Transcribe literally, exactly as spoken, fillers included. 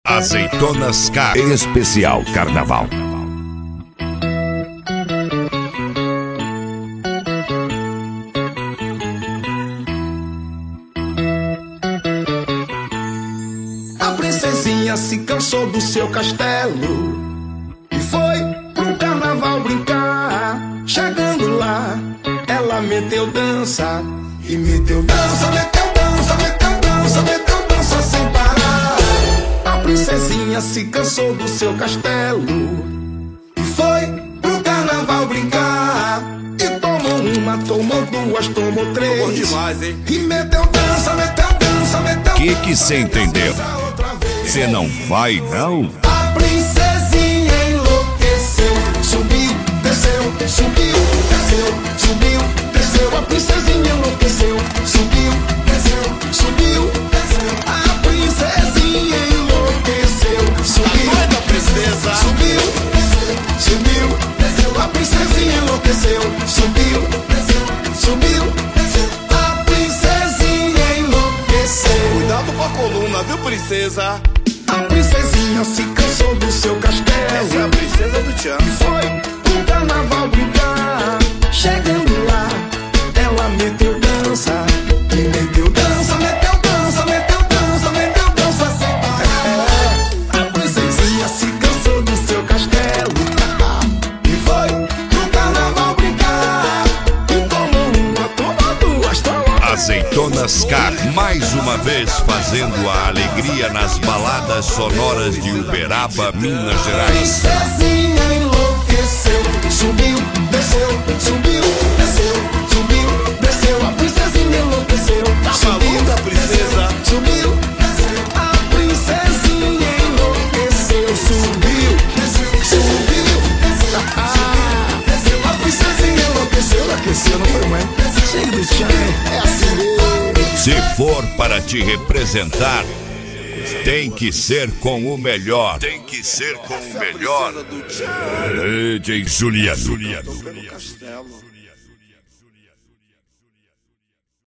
Azeitonas Car Especial Carnaval. A princesinha se cansou do seu castelo e foi pro carnaval brincar. Chegando lá, ela meteu dança e meteu dança, meteu dança, meteu dança, meteu dança sem parar. A princesinha se cansou do seu castelo e foi pro carnaval brincar. E tomou uma, tomou duas, tomou três. Tomou demais, hein? E meteu dança, meteu dança, meteu Que que cê entendeu? Cê não vai, não? A princesinha enlouqueceu, subiu, desceu, subiu, desceu, subiu, desceu. A princesinha enlouqueceu, subiu, desceu, subiu, desceu. A princesinha enlouqueceu, subiu, Tá doida, princesa? subiu, desceu, subiu, desceu. A princesinha enlouqueceu, subiu, desceu, subiu, desceu. A princesinha enlouqueceu. Cuidado com a coluna, viu, princesa? A princesinha se cansou do seu castelo. Essa é a princesa do Tchan. Foi pro carnaval brincar. Chegando lá, ela meteu dança. E meteu dança, meteu dança, meteu dança, meteu dança sem parar. A princesinha se cansou do seu castelo e foi pro carnaval brincar. E tomou uma, tomou duas, tomou três. Azeitonas Car, mais uma vez fazendo a alegria nas baladas sonoras de Uberaba, Minas Gerais. Princesinha enlouqueceu, subiu, desceu, subiu, desceu, subiu, desceu. A princesinha enlouqueceu, Tá subiu, maluca, princesa? desceu, subiu, desceu. A princesinha enlouqueceu, subiu, desceu, subiu, desceu, ah, desceu. A princesinha enlouqueceu, enlouqueceu, não foi, mãe? Cheio do tchan, é assim mesmo. Se for para te representar, tem que ser com o melhor. Tem que ser com o melhor. Princesa do Tchan. D J Juliano. Tô no castelo.